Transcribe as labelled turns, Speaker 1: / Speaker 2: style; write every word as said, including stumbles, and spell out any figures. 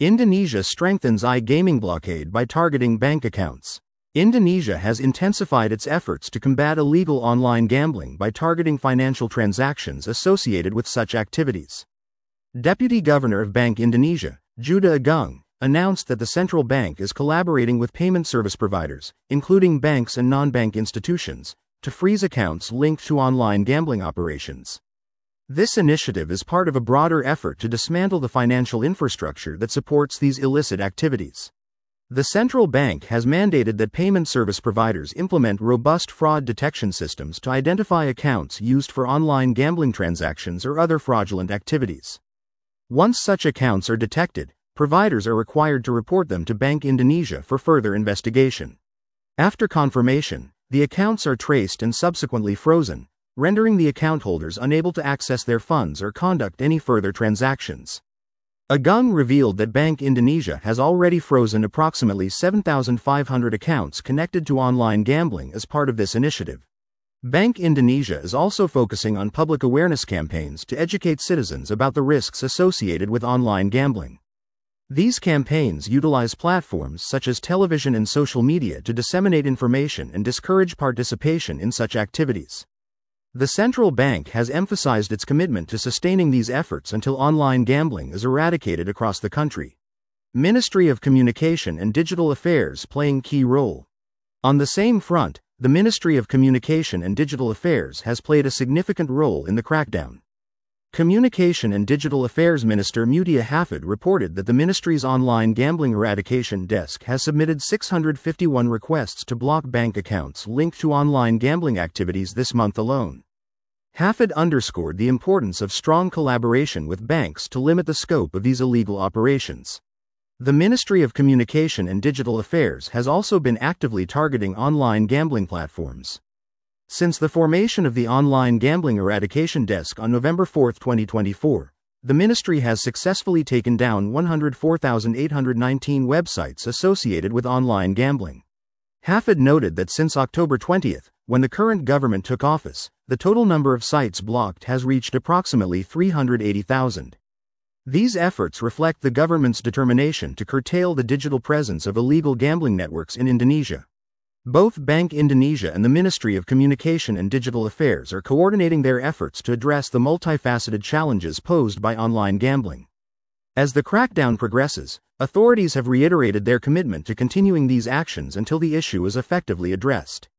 Speaker 1: Indonesia strengthens iGaming blockade by targeting bank accounts. Indonesia has intensified its efforts to combat illegal online gambling by targeting financial transactions associated with such activities. Deputy Governor of Bank Indonesia, Juda Agung, announced that the central bank is collaborating with payment service providers, including banks and non-bank institutions, to freeze accounts linked to online gambling operations. This initiative is part of a broader effort to dismantle the financial infrastructure that supports these illicit activities. The central bank has mandated that payment service providers implement robust fraud detection systems to identify accounts used for online gambling transactions or other fraudulent activities. Once such accounts are detected, providers are required to report them to Bank Indonesia for further investigation. After confirmation, the accounts are traced and subsequently frozen, rendering the account holders unable to access their funds or conduct any further transactions. Agung revealed that Bank Indonesia has already frozen approximately seven thousand five hundred accounts connected to online gambling as part of this initiative. Bank Indonesia is also focusing on public awareness campaigns to educate citizens about the risks associated with online gambling. These campaigns utilize platforms such as television and social media to disseminate information and discourage participation in such activities. The central bank has emphasized its commitment to sustaining these efforts until online gambling is eradicated across the country. Ministry of Communication and Digital Affairs playing key role. On the same front, the Ministry of Communication and Digital Affairs has played a significant role in the crackdown. Communication and Digital Affairs Minister Mutia Hafid reported that the ministry's online gambling eradication desk has submitted six hundred fifty-one requests to block bank accounts linked to online gambling activities this month alone. Hafid underscored the importance of strong collaboration with banks to limit the scope of these illegal operations. The Ministry of Communication and Digital Affairs has also been actively targeting online gambling platforms. Since the formation of the Online Gambling Eradication Desk on November fourth, twenty twenty-four, the ministry has successfully taken down one hundred four thousand eight hundred nineteen websites associated with online gambling. Hafid noted that since October twentieth, when the current government took office, the total number of sites blocked has reached approximately three hundred eighty thousand. These efforts reflect the government's determination to curtail the digital presence of illegal gambling networks in Indonesia. Both Bank Indonesia and the Ministry of Communication and Digital Affairs are coordinating their efforts to address the multifaceted challenges posed by online gambling. As the crackdown progresses, authorities have reiterated their commitment to continuing these actions until the issue is effectively addressed.